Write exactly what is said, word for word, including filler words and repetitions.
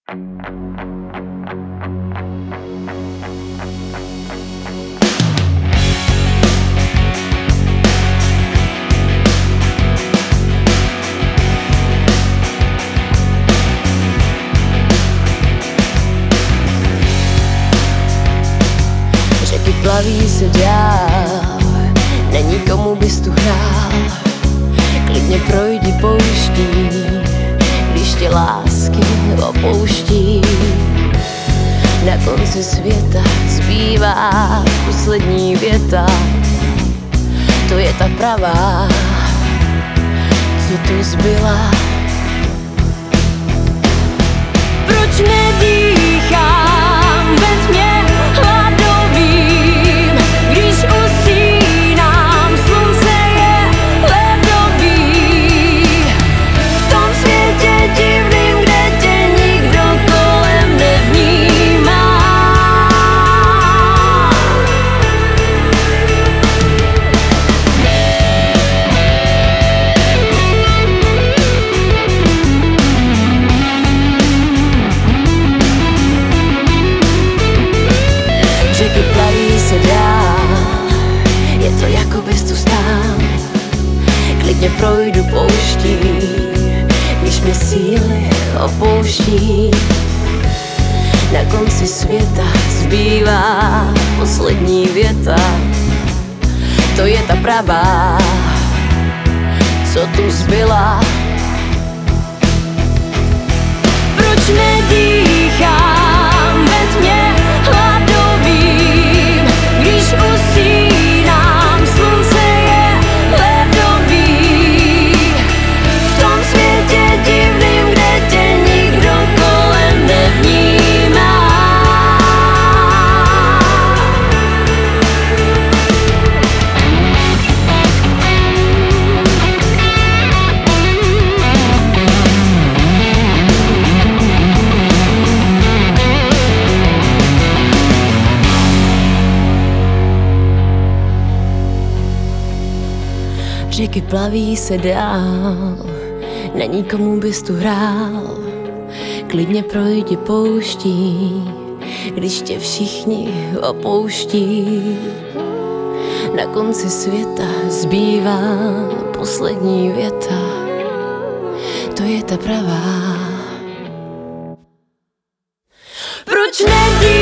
Řeky plaví se dál, není komu bys tu hrál. Klidně projdi pouští, když tě lásky opouští. Na konci světa zbývá poslední věta. To je ta pravá, co tu zbyla. Proč nedýchám ve tmě hladovým, když usínám, slunce je ledový. V tom světě divným, kde tě nikdo kolem nevnímá. Řeky plaví se dál, je to jako bys tu stál. Klidně projdu pouští, když mě síly opouští. Na konci světa zbývá poslední věta. To je ta pravá, co tu zbyla. Proč nedýchám ve tmě hladovým, když usínám, slunce je ledový. V tom světě divným, kde tě nikdo kolem nevnímá. Řeky plaví se dál, není komu bys tu hrál. Klidně projdi pouští, když tě všichni opouští. Na konci světa zbývá poslední věta. To je ta pravá. Proč nedýchám